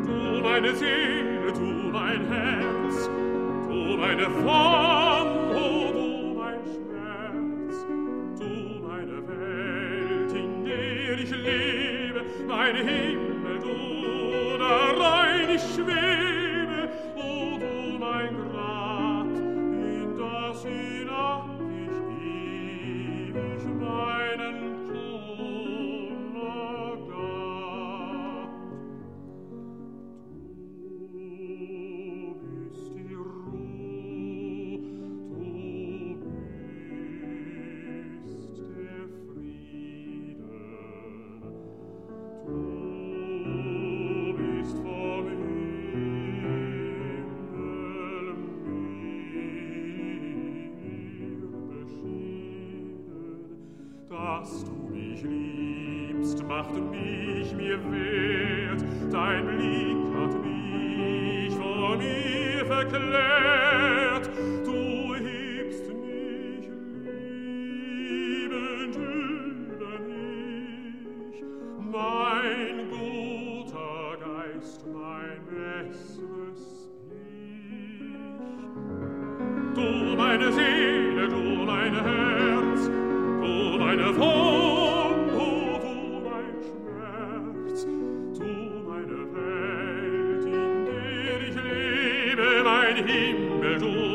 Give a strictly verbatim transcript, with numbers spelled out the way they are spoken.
Du meine Seele, du mein Herz, du meine Form, oh du mein Schmerz, du meine Welt, in der ich lebe, mein Himmel, du darein ich schwebe, oh du mein Grab, in das hinab ich ewig meinen Kummer gab. Du bist die Ruhe, du bist der Frieden, du bist vom Himmel mir beschieden. Dass du mich liebst, macht mich mir wert, dein Blick hat mich vor mir verklärt. Du hebst mich liebend über mich, mein guter Geist, mein besseres Ich. Du meine Seele, du mein Herz, du meine Form, oh du mein Schmerz, du meine Welt, in der ich lebe, mein Himmel, du